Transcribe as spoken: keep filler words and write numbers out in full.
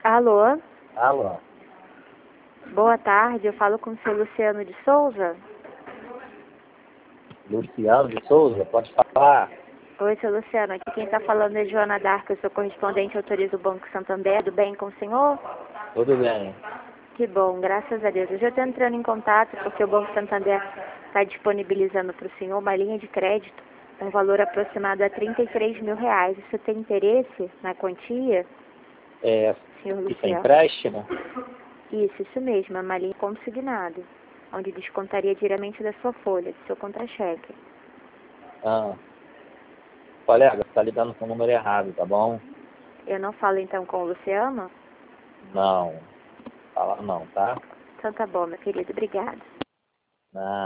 Alô? Alô? Boa tarde, eu falo com o seu Luciano de Souza. Luciano de Souza, pode falar? Oi, seu Luciano, aqui quem está falando é Joana Dark, eu sou correspondente, autorizo o Banco Santander, tudo bem com o senhor? Tudo bem. Que bom, graças a Deus. Eu já estou entrando em contato porque o Banco Santander está disponibilizando para o senhor uma linha de crédito, um valor aproximado a trinta e três mil reais. Você tem interesse na quantia, É, senhor isso é Luciano? empréstimo? Isso, isso mesmo, é uma linha consignada, onde descontaria diretamente da sua folha, do seu contra-cheque. Ah. Colega, você está lidando com o número errado, tá bom? Eu não falo então com o Luciano? Não. Fala não, tá? Então tá bom, meu querido, obrigada. Não.